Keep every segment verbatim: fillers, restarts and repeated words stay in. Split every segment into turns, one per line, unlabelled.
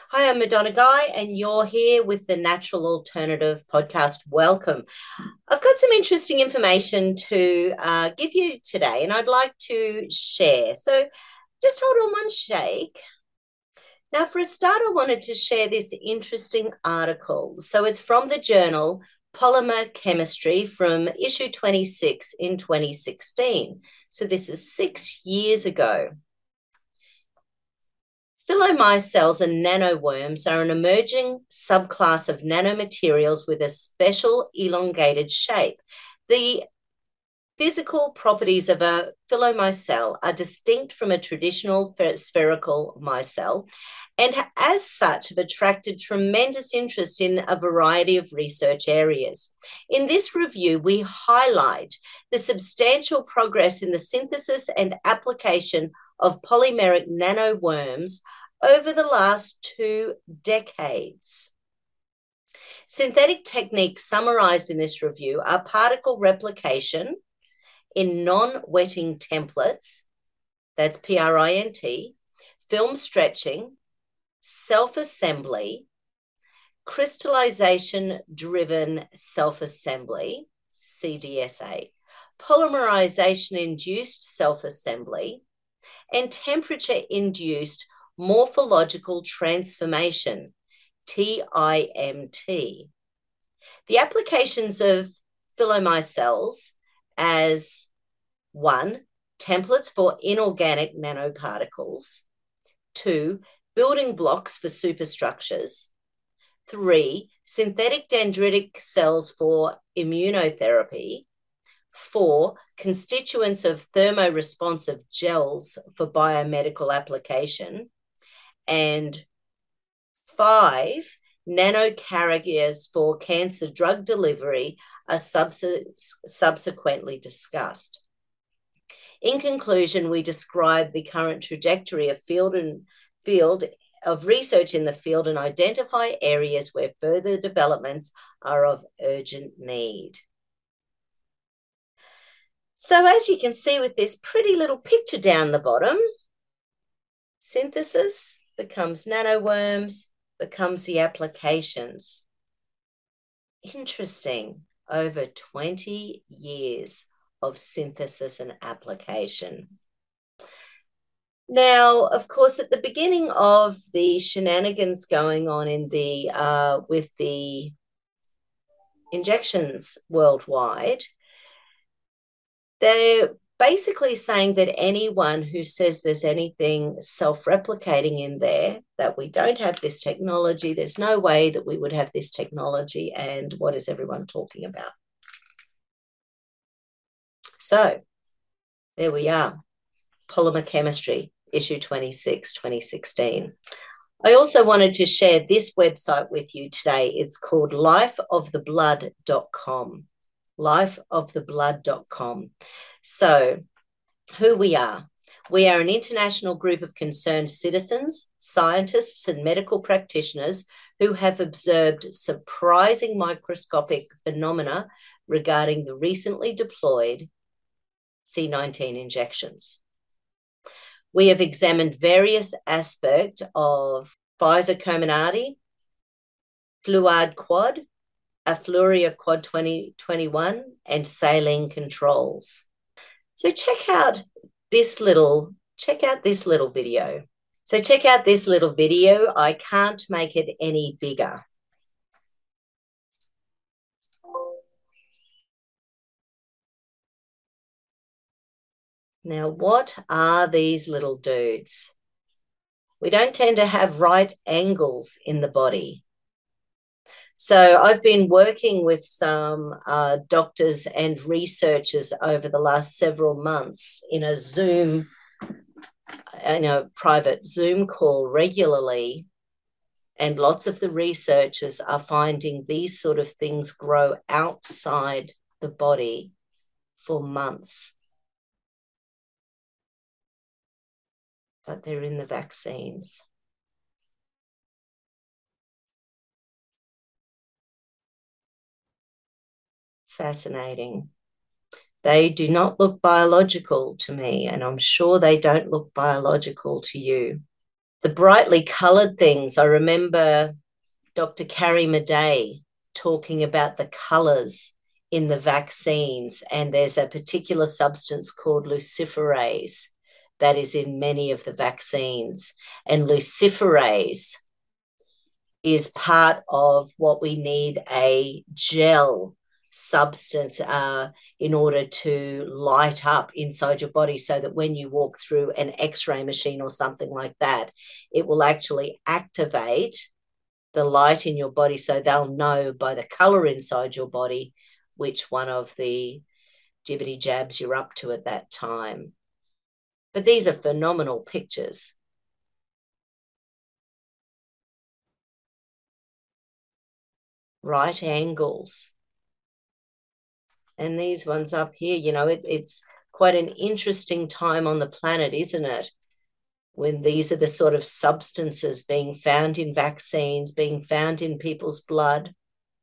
Hi, I'm Madonna Guy, and you're here with the Natural Alternative Podcast. Welcome. I've got some interesting information to uh, give you today, and I'd like to share. So just hold on one shake. Now, for a start, I wanted to share this interesting article. So it's from the journal Polymer Chemistry from issue twenty-six in twenty sixteen. So this is six years ago. Phylomicelles and nanoworms are an emerging subclass of nanomaterials with a special elongated shape. The physical properties of a phylomicelle are distinct from a traditional spherical micelle, and as such have attracted tremendous interest in a variety of research areas. In this review, we highlight the substantial progress in the synthesis and application of polymeric nanoworms over the last two decades. Synthetic techniques summarized in this review are particle replication in non-wetting templates, that's P R I N T, film stretching, self-assembly, crystallization-driven self-assembly, C D S A, polymerization-induced self-assembly, and temperature-induced morphological transformation, T I M T. The applications of phylomicelles as one, templates for inorganic nanoparticles, two, building blocks for superstructures, three, synthetic dendritic cells for immunotherapy, four, constituents of thermoresponsive gels for biomedical application, and five, nanocarriers for cancer drug delivery are subs- subsequently discussed. In conclusion, we describe the current trajectory of field and field of research in the field and identify areas where further developments are of urgent need. So as you can see with this pretty little picture down the bottom, synthesis becomes nanoworms, becomes the applications. Interesting. Over twenty years of synthesis and application. Now, of course, at the beginning of the shenanigans going on in the uh, with the injections worldwide, they're basically saying that anyone who says there's anything self-replicating in there, that we don't have this technology, there's no way that we would have this technology, and what is everyone talking about? So there we are, Polymer Chemistry, issue twenty-six, twenty sixteen. I also wanted to share this website with you today. It's called life of the blood dot com. life of the blood dot com. So who we are. We are an international group of concerned citizens, scientists, and medical practitioners who have observed surprising microscopic phenomena regarding the recently deployed C nineteen injections. We have examined various aspects of Pfizer Comirnaty, Fluad Quad, Afluria Quad twenty twenty-one, and saline controls. So check out this little, check out this little video. So check out this little video. I can't make it any bigger. Now, what are these little dudes? We don't tend to have right angles in the body. So I've been working with some uh, doctors and researchers over the last several months in a Zoom, in a private Zoom call regularly. And lots of the researchers are finding these sort of things grow outside the body for months. But they're in the vaccines. Fascinating. They do not look biological to me, and I'm sure they don't look biological to you. The brightly coloured things, I remember Doctor Carrie Madej talking about the colours in the vaccines, and there's a particular substance called luciferase that is in many of the vaccines. And luciferase is part of what we need a gel substance uh, in order to light up inside your body, so that when you walk through an x-ray machine or something like that, it will actually activate the light in your body, so they'll know by the color inside your body which one of the jibbity jabs you're up to at that time. But these are phenomenal pictures. Right angles. And these ones up here, you know, it, it's quite an interesting time on the planet, isn't it? When these are the sort of substances being found in vaccines, being found in people's blood.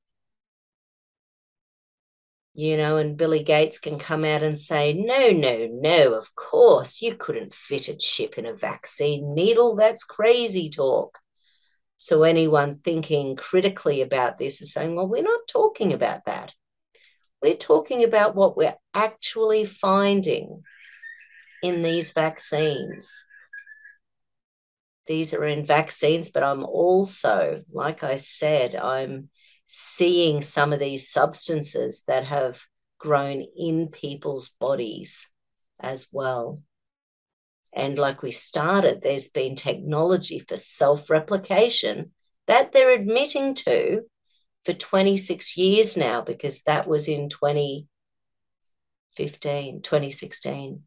You know, and Billy Gates can come out and say, no, no, no, of course, you couldn't fit a chip in a vaccine needle. That's crazy talk. So anyone thinking critically about this is saying, well, we're not talking about that. We're talking about what we're actually finding in these vaccines. These are in vaccines, but I'm also, like I said, I'm seeing some of these substances that have grown in people's bodies as well. And like we started, there's been technology for self-replication that they're admitting to for twenty-six years now, because that was in twenty fifteen, twenty sixteen.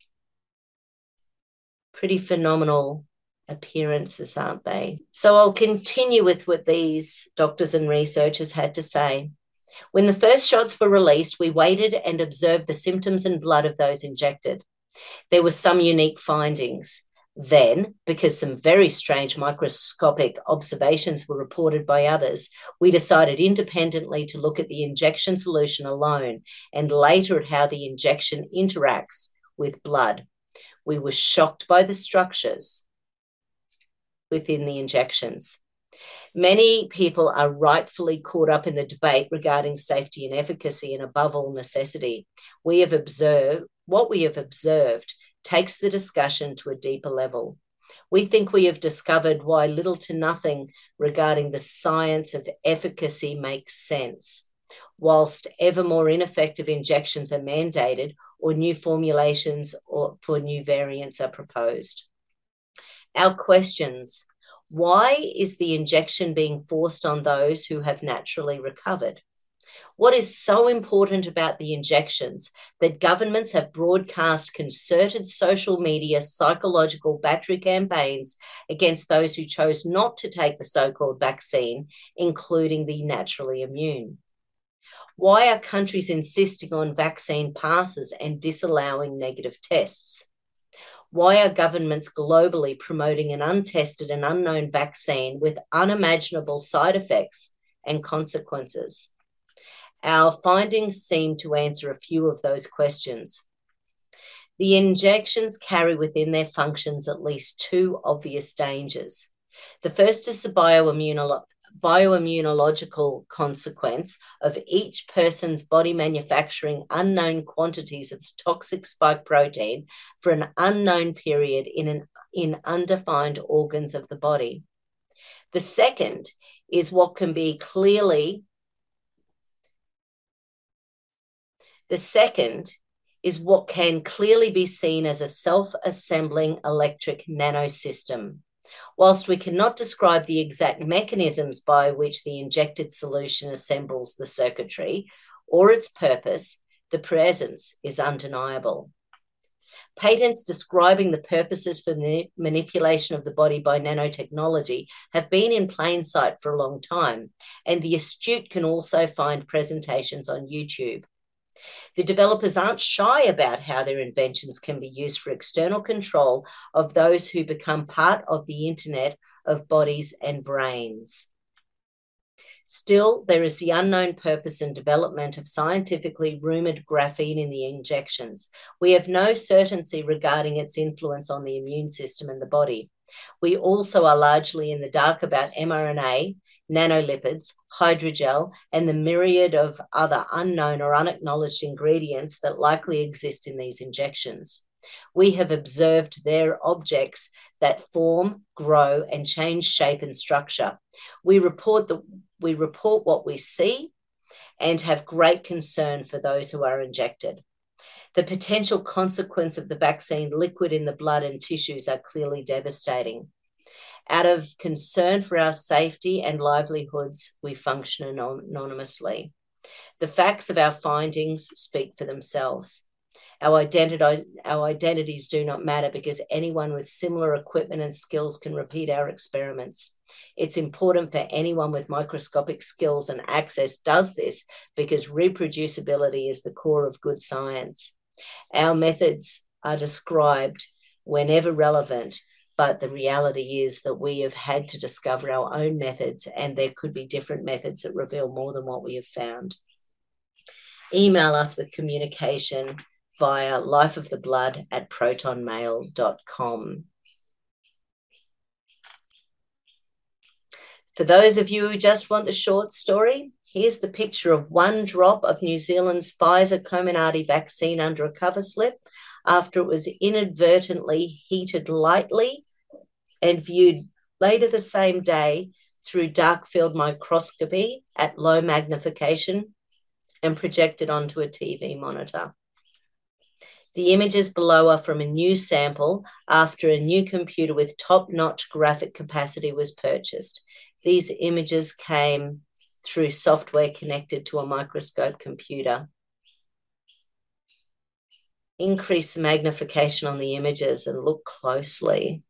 Pretty phenomenal appearances, aren't they? So I'll continue with what these doctors and researchers had to say. When the first shots were released, we waited and observed the symptoms and blood of those injected. There were some unique findings. Then, because some very strange microscopic observations were reported by others, we decided independently to look at the injection solution alone, and later at how the injection interacts with blood. We were shocked by the structures within the injections. Many people are rightfully caught up in the debate regarding safety and efficacy, and above all, necessity. We have observed, what we have observed takes the discussion to a deeper level. We think we have discovered why little to nothing regarding the science of efficacy makes sense, whilst ever more ineffective injections are mandated or new formulations or for new variants are proposed. Our questions: why is the injection being forced on those who have naturally recovered? What is so important about the injections that governments have broadcast concerted social media psychological battery campaigns against those who chose not to take the so-called vaccine, including the naturally immune? Why are countries insisting on vaccine passes and disallowing negative tests? Why are governments globally promoting an untested and unknown vaccine with unimaginable side effects and consequences? Our findings seem to answer a few of those questions. The injections carry within their functions at least two obvious dangers. The first is the bioimmunolo- bioimmunological consequence of each person's body manufacturing unknown quantities of toxic spike protein for an unknown period in, an, in undefined organs of the body. The second is what can be clearly The second is what can clearly be seen as a self-assembling electric nanosystem. Whilst we cannot describe the exact mechanisms by which the injected solution assembles the circuitry or its purpose, the presence is undeniable. Patents describing the purposes for manip- manipulation of the body by nanotechnology have been in plain sight for a long time, and the astute can also find presentations on YouTube. The developers aren't shy about how their inventions can be used for external control of those who become part of the internet of bodies and brains. Still, there is the unknown purpose and development of scientifically rumoured graphene in the injections. We have no certainty regarding its influence on the immune system and the body. We also are largely in the dark about mRNA, nanolipids, hydrogel, and the myriad of other unknown or unacknowledged ingredients that likely exist in these injections. We have observed their objects that form, grow, and change shape and structure. We report, the, we report what we see and have great concern for those who are injected. The potential consequence of the vaccine liquid in the blood and tissues are clearly devastating. Out of concern for our safety and livelihoods, we function anonymously. The facts of our findings speak for themselves. Our, identity, our identities do not matter because anyone with similar equipment and skills can repeat our experiments. It's important for anyone with microscopic skills and access does this because reproducibility is the core of good science. Our methods are described whenever relevant, but the reality is that we have had to discover our own methods, and there could be different methods that reveal more than what we have found. Email us with communication via lifeoftheblood at protonmail dot com. For those of you who just want the short story, here's the picture of one drop of New Zealand's Pfizer Comirnaty vaccine under a cover slip after it was inadvertently heated lightly and viewed later the same day through dark field microscopy at low magnification and projected onto a T V monitor. The images below are from a new sample after a new computer with top-notch graphic capacity was purchased. These images came through software connected to a microscope computer. Increase magnification on the images and look closely.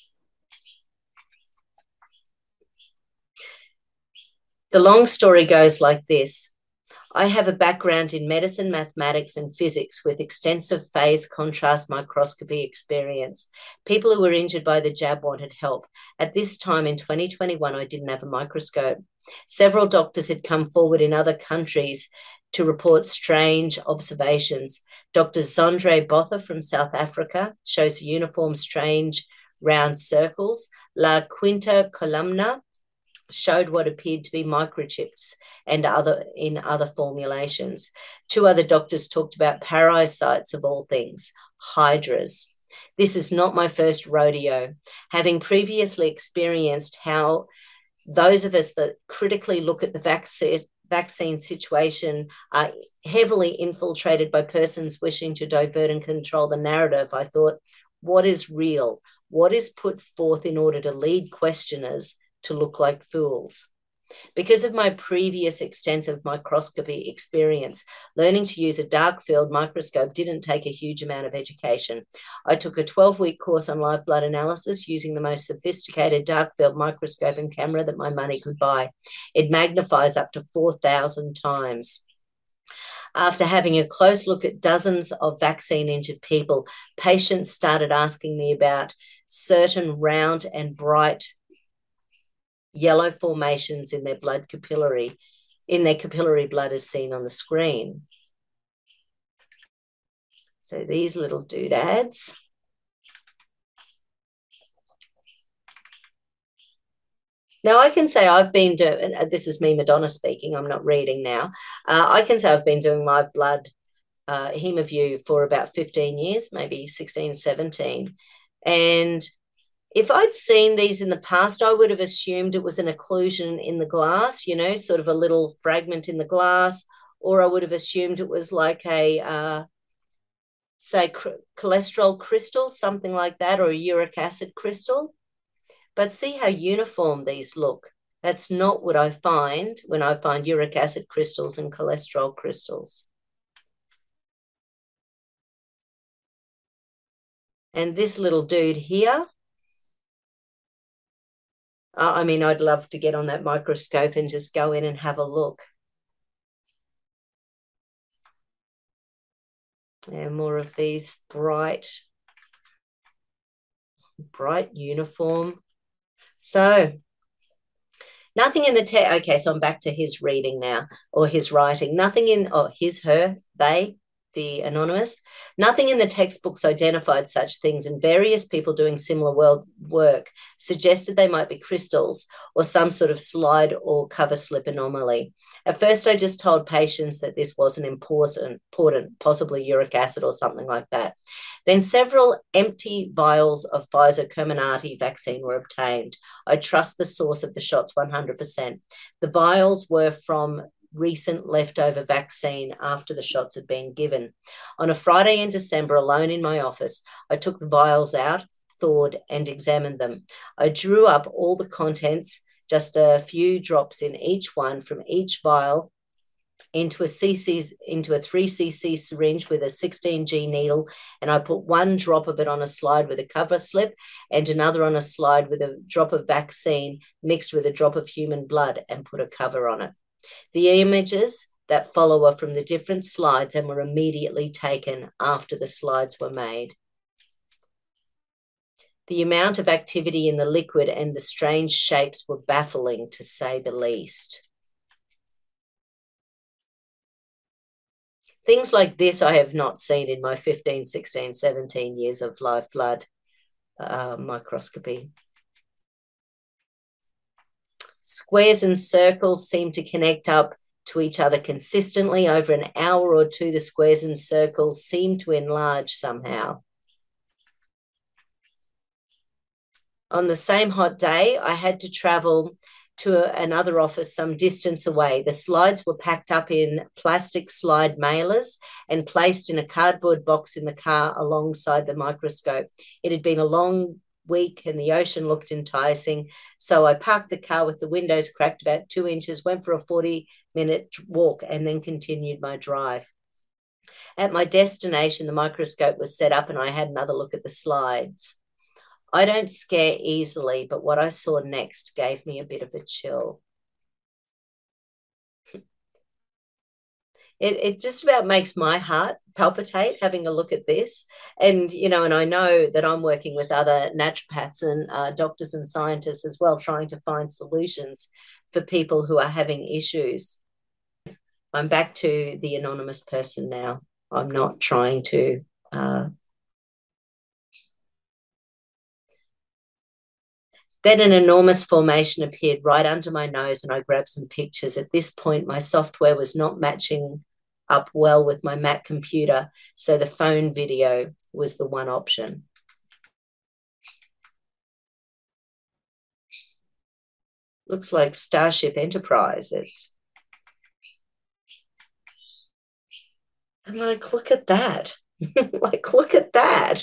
The long story goes like this. I have a background in medicine, mathematics, and physics with extensive phase contrast microscopy experience. People who were injured by the jab wanted help. At this time in twenty twenty-one, I didn't have a microscope. Several doctors had come forward in other countries to report strange observations. Doctor Zondre Botha from South Africa shows uniform, strange, round circles. La Quinta Columna showed what appeared to be microchips and other in other formulations. Two other doctors talked about parasites of all things, hydras. This is not my first rodeo. Having previously experienced how those of us that critically look at the vaccine vaccine situation are heavily infiltrated by persons wishing to divert and control the narrative, I thought, what is real? What is put forth in order to lead questioners to look like fools? Because of my previous extensive microscopy experience, learning to use a dark field microscope didn't take a huge amount of education. I took a twelve-week course on live blood analysis using the most sophisticated dark field microscope and camera that my money could buy. It magnifies up to four thousand times. After having a close look at dozens of vaccine-injured people, patients started asking me about certain round and bright yellow formations in their blood capillary, in their capillary blood as seen on the screen. So these little doodads. Now I can say I've been doing, this is me, Madonna speaking, I'm not reading now. Uh, I can say I've been doing live blood uh, HemoView for about fifteen years, maybe sixteen, seventeen. And if I'd seen these in the past, I would have assumed it was an occlusion in the glass, you know, sort of a little fragment in the glass, or I would have assumed it was like a, uh, say, cr- cholesterol crystal, something like that, or a uric acid crystal. But see how uniform these look. That's not what I find when I find uric acid crystals and cholesterol crystals. And this little dude here, I mean, I'd love to get on that microscope and just go in and have a look. And more of these bright, bright uniform. So nothing in the text. Okay, so I'm back to his reading now, or his writing. Nothing in, oh, his, her, they, the anonymous. Nothing in the textbooks identified such things, and various people doing similar world work suggested they might be crystals or some sort of slide or cover slip anomaly. At first, I just told patients that this wasn't important, important, possibly uric acid or something like that. Then several empty vials of Pfizer Comirnaty vaccine were obtained. I trust the source of the shots one hundred percent. The vials were from recent leftover vaccine after the shots had been given. On a Friday in December, alone in my office, I took the vials out, thawed, and examined them. I drew up all the contents, just a few drops in each one from each vial, into a cc into a three cc syringe with a sixteen G needle, and I put one drop of it on a slide with a cover slip and another on a slide with a drop of vaccine mixed with a drop of human blood and put a cover on it. The images that follow are from the different slides and were immediately taken after the slides were made. The amount of activity in the liquid and the strange shapes were baffling, to say the least. Things like this I have not seen in my fifteen, sixteen, seventeen years of live blood uh, microscopy. Squares and circles seem to connect up to each other consistently. Over an hour or two, the squares and circles seem to enlarge somehow. On the same hot day, I had to travel to another office some distance away. The slides were packed up in plastic slide mailers and placed in a cardboard box in the car alongside the microscope. It had been a long week and the ocean looked enticing, so I parked the car with the windows cracked about two inches, went for a forty minute walk, and then continued my drive. At my destination, the microscope was set up and I had another look at the slides. I don't scare easily, but what I saw next gave me a bit of a chill. It, it just about makes my heart palpitate having a look at this. And, you know, and I know that I'm working with other naturopaths and uh, doctors and scientists as well, trying to find solutions for people who are having issues. I'm back to the anonymous person now. I'm not trying to... Uh, Then an enormous formation appeared right under my nose and I grabbed some pictures. At this point, my software was not matching up well with my Mac computer, so the phone video was the one option. Looks like Starship Enterprise. It. I'm like, look at that. Like, look at that.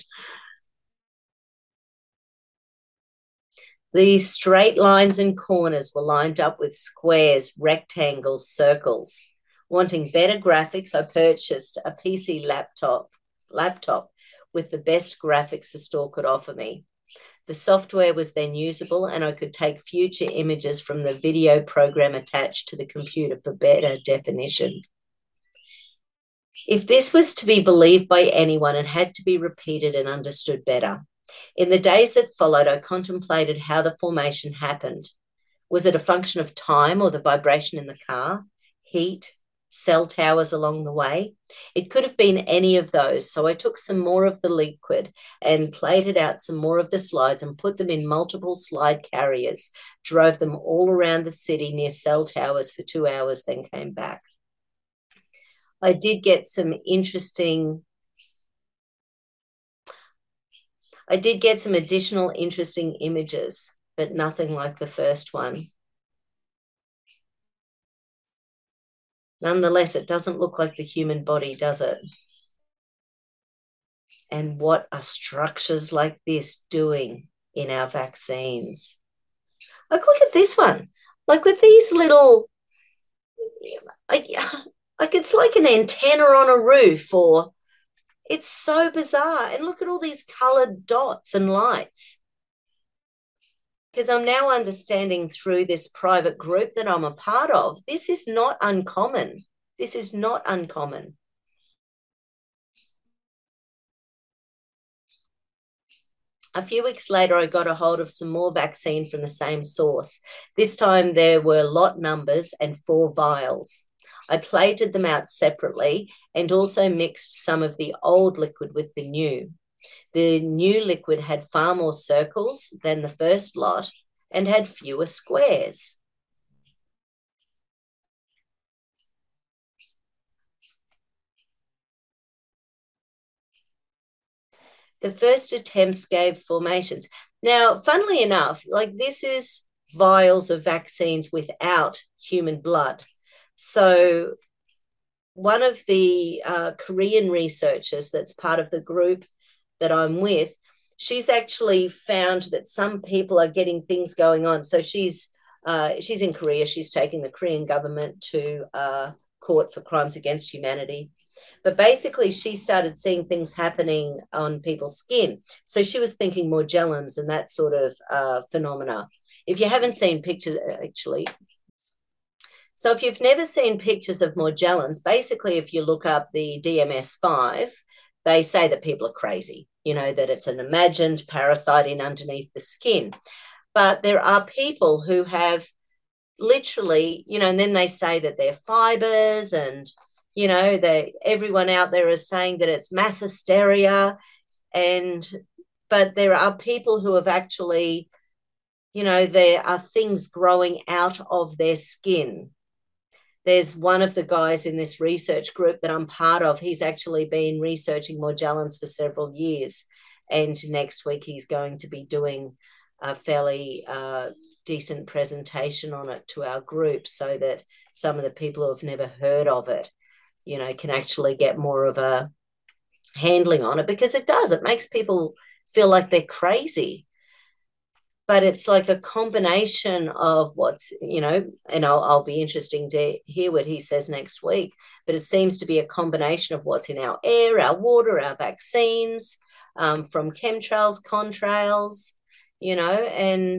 The straight lines and corners were lined up with squares, rectangles, circles. Wanting better graphics, I purchased a P C laptop, laptop with the best graphics the store could offer me. The software was then usable and I could take future images from the video program attached to the computer for better definition. If this was to be believed by anyone, it had to be repeated and understood better. In the days that followed, I contemplated how the formation happened. Was it a function of time or the vibration in the car, heat, cell towers along the way? It could have been any of those, so I took some more of the liquid and plated out some more of the slides and put them in multiple slide carriers, drove them all around the city near cell towers for two hours, then came back. I did get some interesting... I did get some additional interesting images, but nothing like the first one. Nonetheless, it doesn't look like the human body, does it? And what are structures like this doing in our vaccines? Like, look at this one. Like with these little, like, like it's like an antenna on a roof, or it's so bizarre. And look at all these colored dots and lights. Because I'm now understanding through this private group that I'm a part of, this is not uncommon. This is not uncommon. A few weeks later, I got a hold of some more vaccine from the same source. This time there were lot numbers and four vials. I plated them out separately and also mixed some of the old liquid with the new. The new liquid had far more circles than the first lot and had fewer squares. The first attempts gave formations. Now, funnily enough, like this is vials of vaccines without human blood. So one of the uh, Korean researchers that's part of the group that I'm with, she's actually found that some people are getting things going on. So she's uh, she's in Korea. She's taking the Korean government to uh, court for crimes against humanity. But basically, she started seeing things happening on people's skin. So she was thinking Morgellons and that sort of uh, phenomena. If you haven't seen pictures, actually, so if you've never seen pictures of Morgellons, basically, if you look up the D M S five, they say that people are crazy, you know, that it's an imagined parasite in underneath the skin. But there are people who have literally, you know, and then they say that they're fibers and, you know, they everyone out there is saying that it's mass hysteria. And, but there are people who have actually, you know, there are things growing out of their skin. There's one of the guys in this research group that I'm part of. He's actually been researching Morgellons for several years. And next week he's going to be doing a fairly uh, decent presentation on it to our group so that some of the people who have never heard of it, you know, can actually get more of a handling on it, because it does. It makes people feel like they're crazy. But it's like a combination of what's, you know, and I'll, I'll be interesting to hear what he says next week, but it seems to be a combination of what's in our air, our water, our vaccines, um, from chemtrails, contrails, you know, and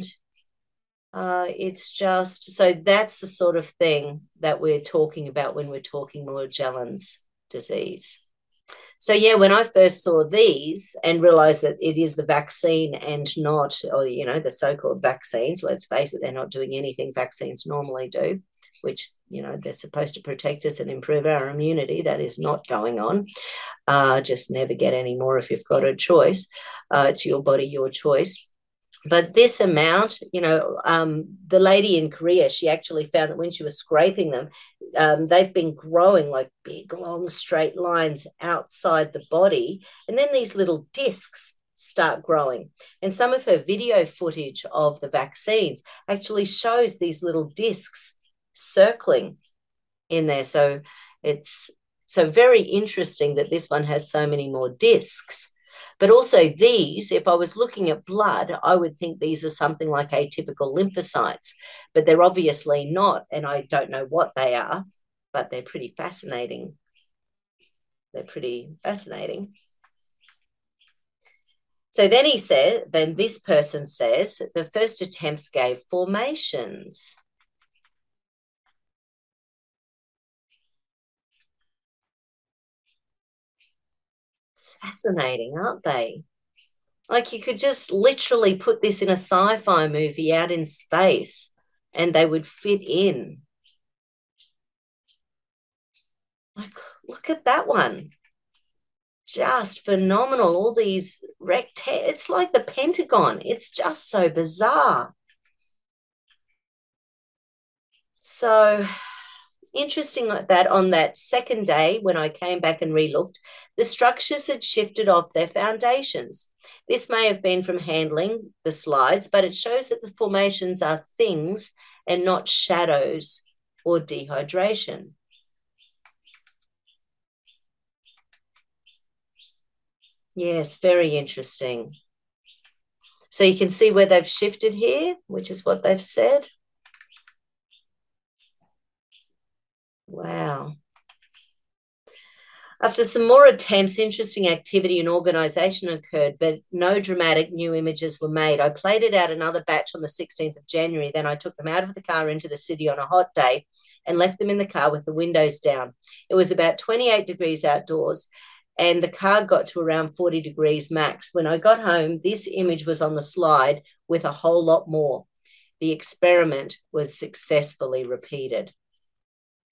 uh, it's just, so that's the sort of thing that we're talking about when we're talking Morgellons disease. So, yeah, when I first saw these and realized that it is the vaccine and not, or, you know, the so-called vaccines, let's face it, they're not doing anything vaccines normally do, which, you know, they're supposed to protect us and improve our immunity. That is not going on. Uh, just never get any more if you've got a choice. Uh, it's your body, your choice. But this amount, you know, um, the lady in Korea, she actually found that when she was scraping them, um, they've been growing like big, long, straight lines outside the body. And then these little discs start growing. And some of her video footage of the vaccines actually shows these little discs circling in there. So it's so very interesting that this one has so many more discs. But also these, if I was looking at blood, I would think these are something like atypical lymphocytes, but they're obviously not, and I don't know what they are, but they're pretty fascinating. They're pretty fascinating. So then he said, then this person says, the first attempts gave formations. Fascinating, aren't they? Like you could just literally put this in a sci-fi movie out in space and they would fit in. Like, look at that one. Just phenomenal. All these rect, it's like the Pentagon. It's just so bizarre. So interesting like that, on that second day when I came back and relooked, the structures had shifted off their foundations. This may have been from handling the slides, but it shows that the formations are things and not shadows or dehydration. Yes, very interesting. So you can see where they've shifted here, which is what they've said. Wow. After some more attempts, interesting activity and organisation occurred, but no dramatic new images were made. I plated out another batch on the sixteenth of January. Then I took them out of the car into the city on a hot day and left them in the car with the windows down. It was about twenty-eight degrees outdoors, and the car got to around forty degrees max. When I got home, this image was on the slide with a whole lot more. The experiment was successfully repeated.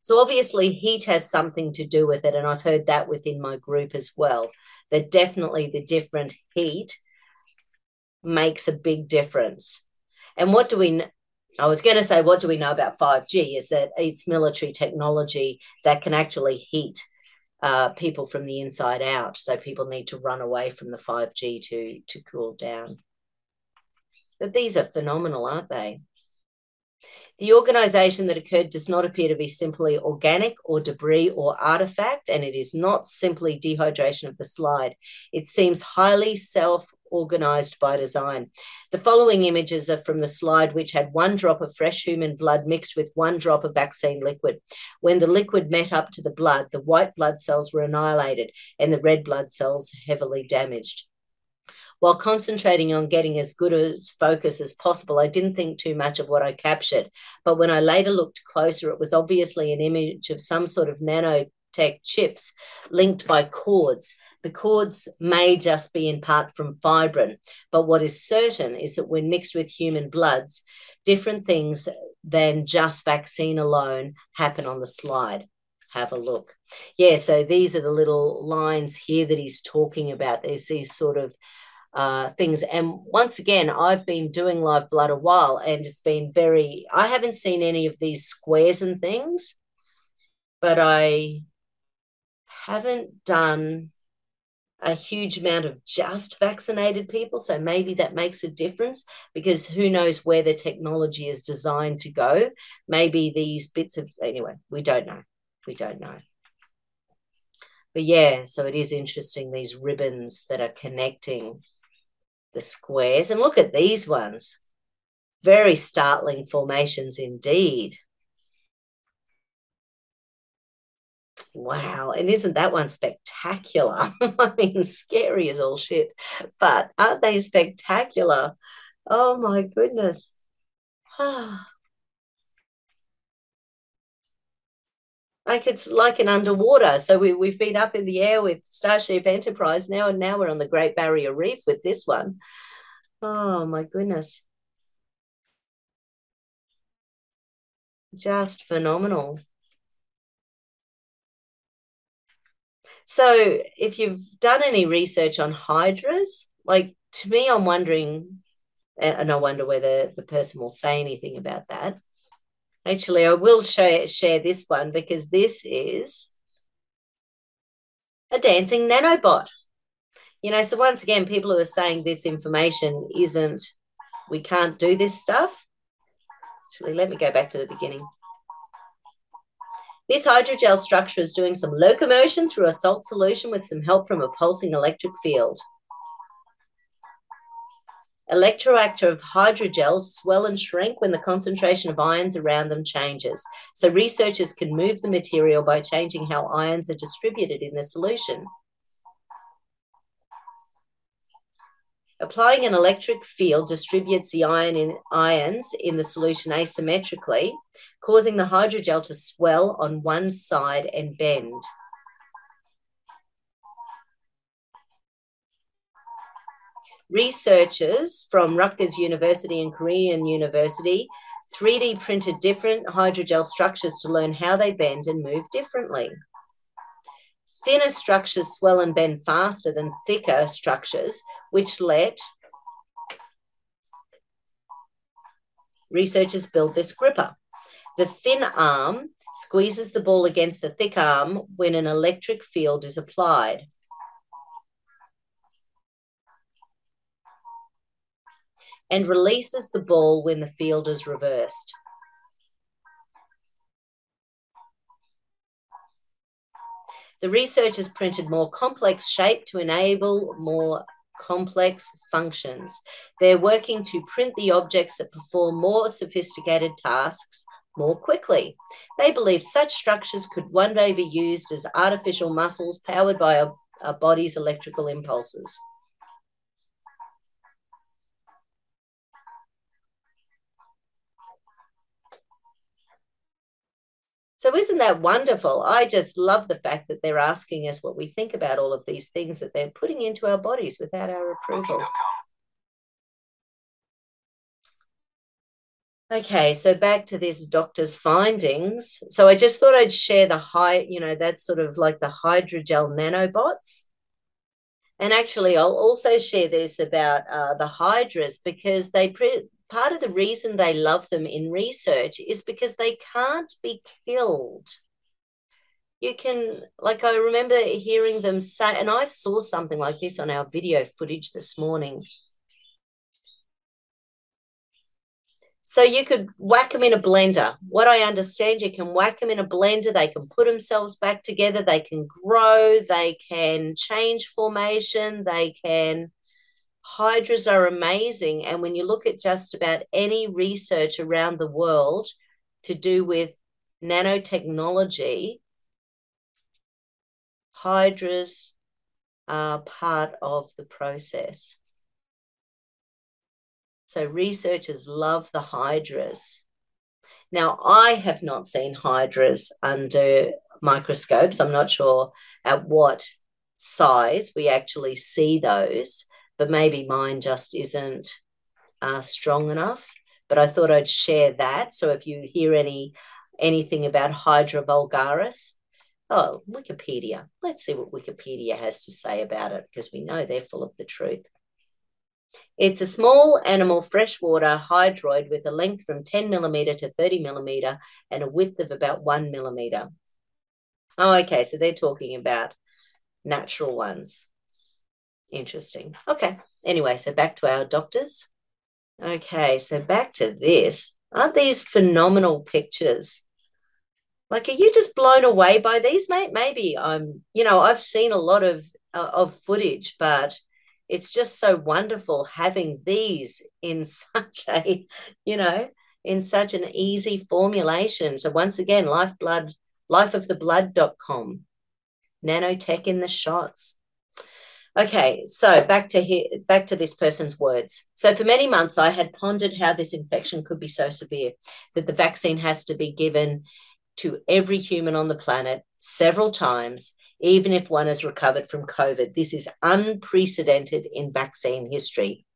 So obviously heat has something to do with it, and I've heard that within my group as well, that definitely the different heat makes a big difference. And what do we I was going to say, what do we know about five G? Is that it's military technology that can actually heat uh, people from the inside out. So people need to run away from the five G to, to cool down. But these are phenomenal, aren't they? The organisation that occurred does not appear to be simply organic or debris or artefact, and it is not simply dehydration of the slide. It seems highly self-organised by design. The following images are from the slide, which had one drop of fresh human blood mixed with one drop of vaccine liquid. When the liquid met up to the blood, the white blood cells were annihilated and the red blood cells heavily damaged. While concentrating on getting as good a focus as possible, I didn't think too much of what I captured. But when I later looked closer, it was obviously an image of some sort of nanotech chips linked by cords. The cords may just be in part from fibrin, but what is certain is that when mixed with human bloods, different things than just vaccine alone happen on the slide. Have a look. Yeah, so these are the little lines here that he's talking about. There's these sort of Uh, things. And once again, I've been doing live blood a while, and it's been very, I haven't seen any of these squares and things, but I haven't done a huge amount of just vaccinated people. So maybe that makes a difference, because who knows where the technology is designed to go. Maybe these bits of, anyway, we don't know. We don't know. But yeah, so it is interesting, these ribbons that are connecting the squares. And look at these ones. Very startling formations indeed. Wow. And isn't that one spectacular? I mean, scary as all shit. But aren't they spectacular? Oh my goodness. Like it's like an underwater. So we, we've been up in the air with Starship Enterprise now, and now we're on the Great Barrier Reef with this one. Oh my goodness. Just phenomenal. So if you've done any research on hydras, like to me, I'm wondering, and I wonder whether the person will say anything about that. Actually, I will show, share this one, because this is a dancing nanobot. You know, so once again, people who are saying this information isn't, we can't do this stuff. Actually, let me go back to the beginning. This hydrogel structure is doing some locomotion through a salt solution with some help from a pulsing electric field. Electroactive hydrogels swell and shrink when the concentration of ions around them changes. So researchers can move the material by changing how ions are distributed in the solution. Applying an electric field distributes the ion in, ions in the solution asymmetrically, causing the hydrogel to swell on one side and bend. Researchers from Rutgers University and Korean University three D printed different hydrogel structures to learn how they bend and move differently. Thinner structures swell and bend faster than thicker structures, which let researchers build this gripper. The thin arm squeezes the ball against the thick arm when an electric field is applied. And releases the ball when the field is reversed. The researchers printed more complex shape to enable more complex functions. They're working to print the objects that perform more sophisticated tasks more quickly. They believe such structures could one day be used as artificial muscles powered by our, our body's electrical impulses. So isn't that wonderful? I just love the fact that they're asking us what we think about all of these things that they're putting into our bodies without our approval. Okay, so back to this doctor's findings. So I just thought I'd share the high, you know, that's sort of like the hydrogel nanobots. And actually, I'll also share this about uh, the hydras because they pre- part of the reason they love them in research is because they can't be killed. You can, like, I remember hearing them say, and I saw something like this on our video footage this morning. So you could whack them in a blender. What I understand, you can whack them in a blender. They can put themselves back together. They can grow. They can change formation. They can. Hydras are amazing. And when you look at just about any research around the world to do with nanotechnology, hydras are part of the process. So researchers love the hydras. Now, I have not seen hydras under microscopes. I'm not sure at what size we actually see those, but maybe mine just isn't uh, strong enough. But I thought I'd share that. So if you hear any anything about Hydra vulgaris, oh, Wikipedia. Let's see what Wikipedia has to say about it because we know they're full of the truth. It's a small animal freshwater hydroid with a length from ten millimeter to thirty millimeter and a width of about one millimeter. Oh, okay. So they're talking about natural ones. Interesting. Okay. Anyway, so back to our doctors. Okay. So back to this. Aren't these phenomenal pictures? Like, are you just blown away by these, mate? Maybe I'm, you know, I've seen a lot of uh, of footage, but it's just so wonderful having these in such a, you know, in such an easy formulation. So once again, lifeblood, lifeoftheblood dot com, nanotech in the shots. Okay, so back to here, back to this person's words. So for many months, I had pondered how this infection could be so severe that the vaccine has to be given to every human on the planet several times, even if one has recovered from COVID. This is unprecedented in vaccine history.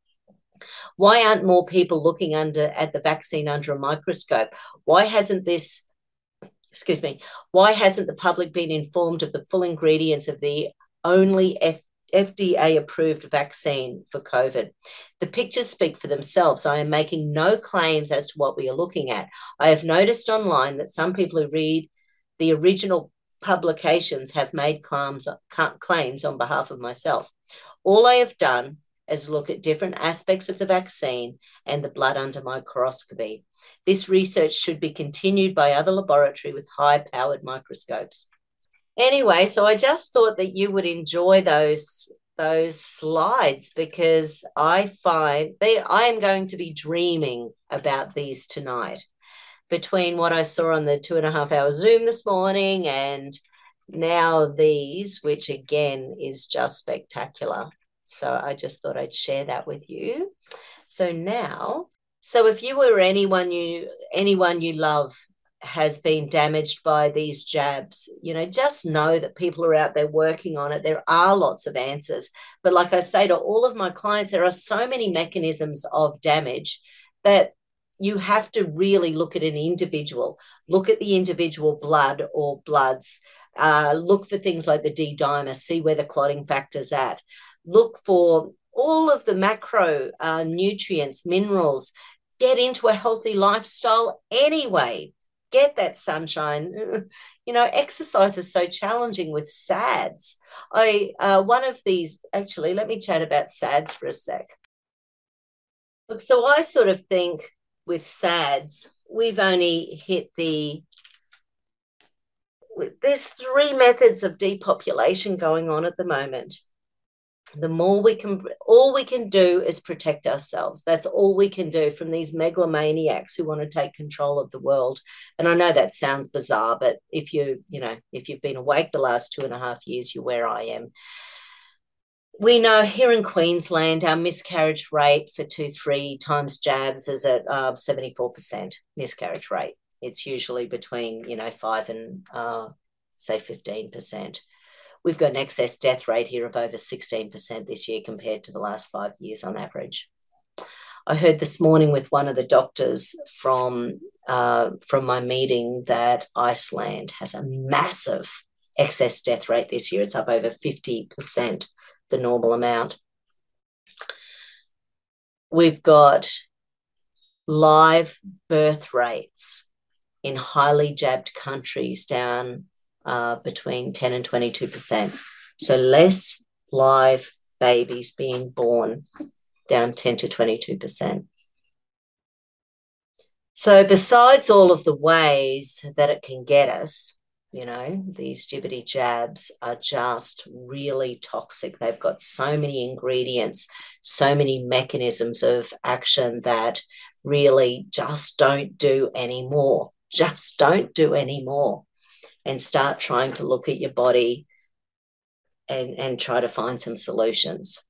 Why aren't more people looking under at the vaccine under a microscope? Why hasn't this, excuse me, why hasn't the public been informed of the full ingredients of the only F F D A approved vaccine for COVID? The pictures speak for themselves. I am making no claims as to what we are looking at. I have noticed online that some people who read the original publications have made claims, claims on behalf of myself. All I have done is look at different aspects of the vaccine and the blood under microscopy. This research should be continued by other laboratories with high-powered microscopes. Anyway, so I just thought that you would enjoy those those slides because I find they I am going to be dreaming about these tonight. Between what I saw on the two and a half hour Zoom this morning and now these, which again is just spectacular. So I just thought I'd share that with you. So now, so if you or anyone you anyone you love has been damaged by these jabs, you know, just know that people are out there working on it. There are lots of answers. But like I say to all of my clients, there are so many mechanisms of damage that you have to really look at an individual, look at the individual blood or bloods, uh, look for things like the D dimer, see where the clotting factor's at, look for all of the macro uh, nutrients, minerals, get into a healthy lifestyle anyway. Get that sunshine. You know, exercise is so challenging with SADS. I uh, one of these, actually, let me chat about SADS for a sec. Look, so I sort of think with SADS, we've only hit the, there's three methods of depopulation going on at the moment. The more we can, all we can do is protect ourselves. That's all we can do from these megalomaniacs who want to take control of the world. And I know that sounds bizarre, but if you, you know, if you've been awake the last two and a half years, you're where I am. We know here in Queensland, our miscarriage rate for two, three times jabs is at uh, seventy-four percent miscarriage rate. It's usually between, you know, five and uh, say fifteen percent. We've got an excess death rate here of over sixteen percent this year compared to the last five years on average. I heard this morning with one of the doctors from uh, from my meeting that Iceland has a massive excess death rate this year. It's up over fifty percent the normal amount. We've got live birth rates in highly jabbed countries down uh, between ten and twenty-two percent. So less live babies being born, down ten to twenty-two percent. So besides all of the ways that it can get us, you know, these gibbety jabs are just really toxic. They've got so many ingredients, so many mechanisms of action that really just don't do anymore. Just don't do anymore. And start trying to look at your body and, and try to find some solutions.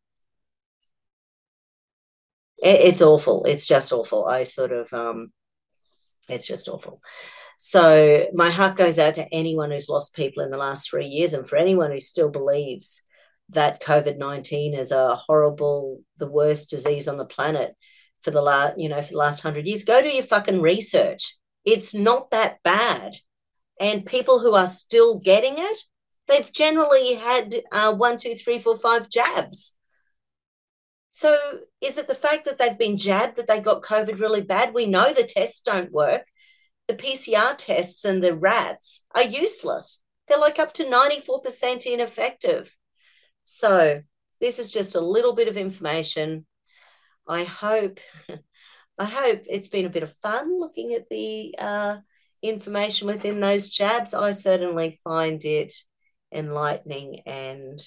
It, it's awful. It's just awful. I sort of, um, it's just awful. So my heart goes out to anyone who's lost people in the last three years, and for anyone who still believes that COVID nineteen is a horrible, the worst disease on the planet for the last, you know, for the last hundred years. Go do your fucking research. It's not that bad. And people who are still getting it, they've generally had uh, one, two, three, four, five jabs. So is it the fact that they've been jabbed that they got COVID really bad? We know the tests don't work. The P C R tests and the rats are useless. They're like up to ninety-four percent ineffective. So this is just a little bit of information. I hope, I hope it's been a bit of fun looking at the uh, information within those jabs. I certainly find it enlightening, and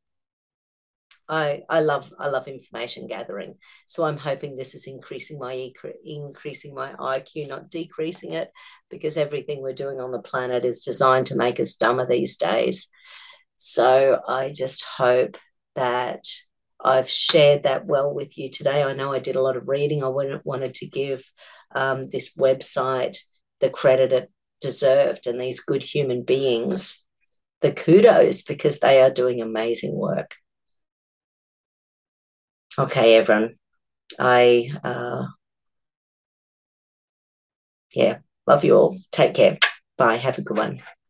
I, I love I love information gathering. So I'm hoping this is increasing my increasing my I Q, not decreasing it, because everything we're doing on the planet is designed to make us dumber these days. So I just hope that I've shared that well with you today. I know I did a lot of reading. I wanted to give um, this website the credit it deserved, and these good human beings the kudos, because they are doing amazing work. Okay, everyone. I, uh, yeah, love you all. Take care. Bye. Have a good one.